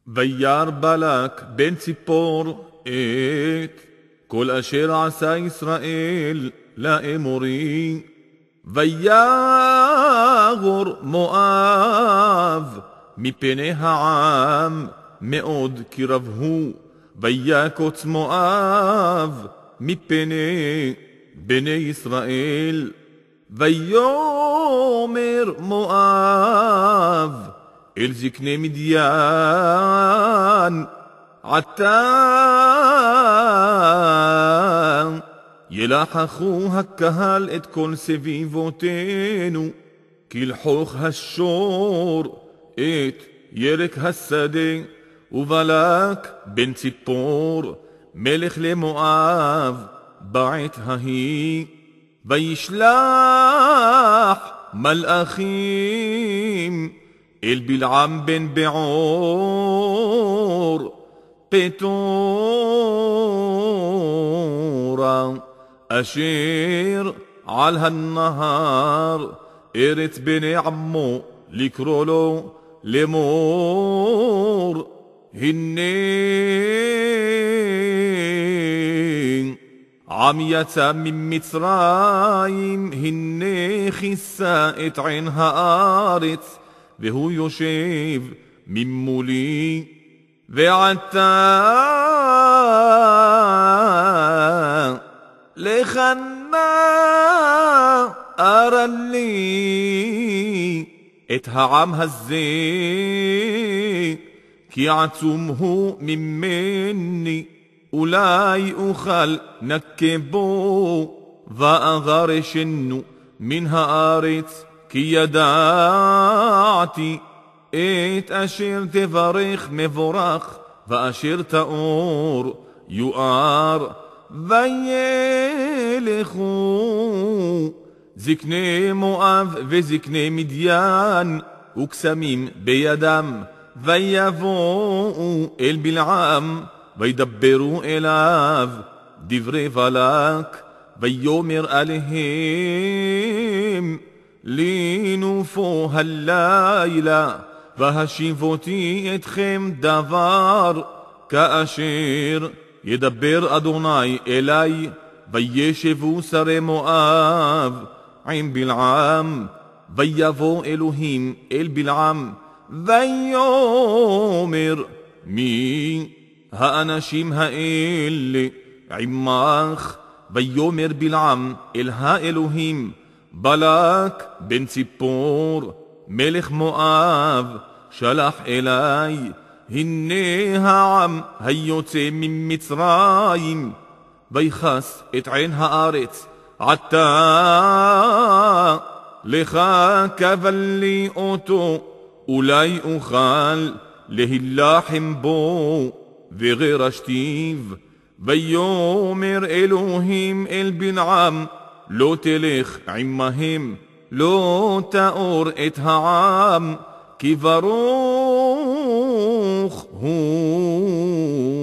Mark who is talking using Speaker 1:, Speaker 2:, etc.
Speaker 1: וירא בלק בן ציפור את כל אשר עשה ישראל לאמורי. ויגור מואב מפני העם מאוד כי רב הוא. ויקוץ מואב מפני בני ישראל. ויאמר מואב אל זקני מדיין עתה ילחכו הקהל את כל סביבותינו כלחוך השור את ירק השדה. ובלק בן ציפור מלך למואב בעת ההיא. וישלח מלאכים אל בלעם בן בעור פטורה אשר על הנהר ארץ בני עמו לקרוא לו לאמור הנה עם יצא ממצרים הנה כיסה את עין הארץ והוא יושב ממולי. ועתה לך נא ארא לי את העם הזה כי עצום הוא ממני. אולי אוכל נקה בו ואגרשנו מן הארץ כי ידעתי את אשר תברך מבורך ואשר תאור יואר. וילכו זקני מואב וזקני מדיין וקסמים בידם ויבואו אל בלעם וידברו אליו דברי בלק. ויאמר עליהם לנופו הלילה והשיבותי אתכם דבר כאשר ידבר אדוני אלי. וישבו שרי מואב עם בלעם. ויבוא אלוהים אל בלעם ויאמר מי האנשים האלה עמך? ויאמר בלעם אל האלוהים בלק בן ציפור מלך מואב שלח אלי. הנה העם היוצא ממצרים ויחס את עין הארץ עתה לך קבל לי אותו אולי אוכל להילחם בו וגירשתיו. ויאמר אלוהים אל בלעם לא תלך עמהם לא תאור את העם כי ברוך הוא